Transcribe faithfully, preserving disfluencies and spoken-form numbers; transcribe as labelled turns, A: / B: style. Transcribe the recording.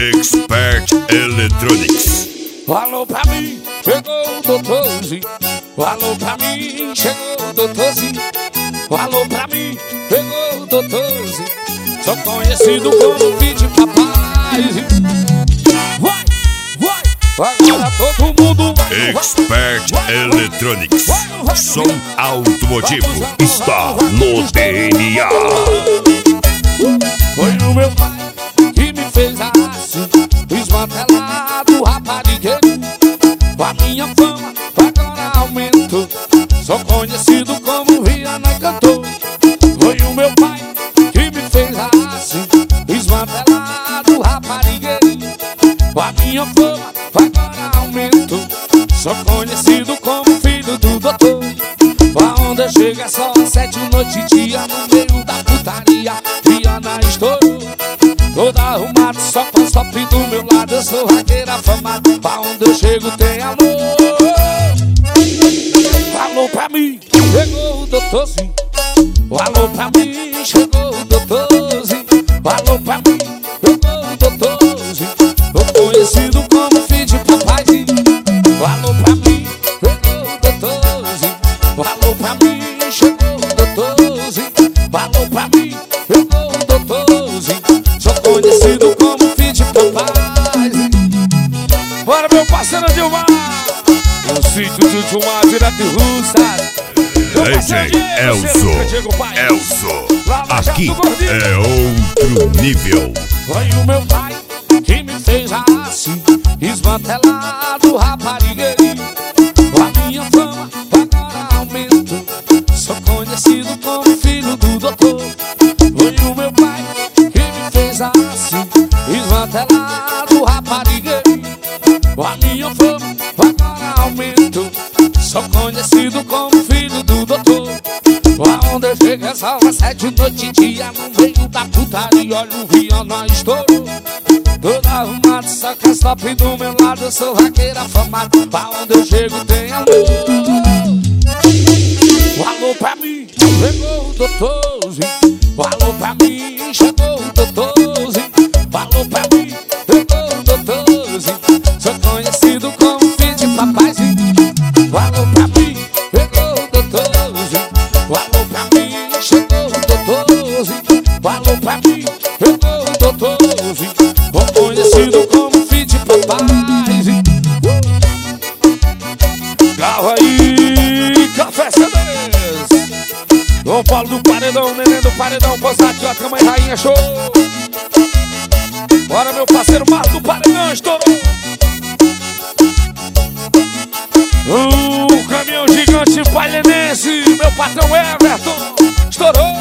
A: Expert Electronics.
B: Alô pra mim, chegou o doutorzinho. Alô pra mim, chegou o doutorzinho. Alô pra mim, chegou o doutorzinho. Sou conhecido como filho de papai. Vai, vai, agora todo mundo vai.
A: Expert Electronics. Som automotivo está no D N A.
B: Foi o meu pai que me fez assim, desmantelado, raparigueiro. A minha fama agora aumentou. Sou conhecido como Rihanna cantor. Foi o meu pai que me fez assim, desmantelado, raparigueiro. A minha fama agora aumentou. Sou conhecido como filho do doutor. Aonde eu chego é só às sete, noite e dia, no meio da putaria. Rihanna estourou, toda arrumada, só com stop do meu lado. Eu sou raqueiro afamado, aonde eu chego tem amor. Alô pra mim, chegou o doutorzinho. Alô pra mim, chegou o doutorzinho. Alô pra mim, chegou o doutorzinho. Tô conhecido como filho de papaizinho. Alô pra mim, chegou o doutorzinho. Alô pra mim, chegou o doutorzinho. Alô pra mim, chegou o doutorzinho. Sou conhecido como filho de papaizinho. Bora, meu parceiro Dilmar, no sítio do Dilmar, direto de Russas.
A: D J Elso, Elso, aqui é outro nível.
B: Foi o meu pai que me fez assim, desmantelado, raparigueirinho. A minha fama agora aumentou. Sou conhecido como filho do doutor. Foi o meu pai que me fez assim, desmantelado, raparigueirinho. A minha fama agora aumentou. Sou conhecido como filho do doutor. Aonde eu chego é só às sete, noite e dia, no meio da putaria. Olha o Rihanna estourou, toda arrumada, só que stop do meu lado. Eu sou raqueiro afamado, aonde eu chego tem amor. Alô pra mim, chegou o doutorzinho. Alô pra mim, chegou o doutorzinho. Alô pra mim, chegou o doutorzinho. Sou conhecido como filho de papaizinho. Alô pra mim, chegou o doutorzinho. Alô pra mim, chegou o doutorzinho. Alô pra mim, chegou o doutorzinho. Sou conhecido como filho de papaizinho. Carro aí, café C Ds. Dom Paulo do Paredão, neném do Paredão, Posati, ó, mãe rainha, show. Bora, meu parceiro Marco do Paredão, estourou. O caminhão gigante palenense, meu patrão Everton, estourou.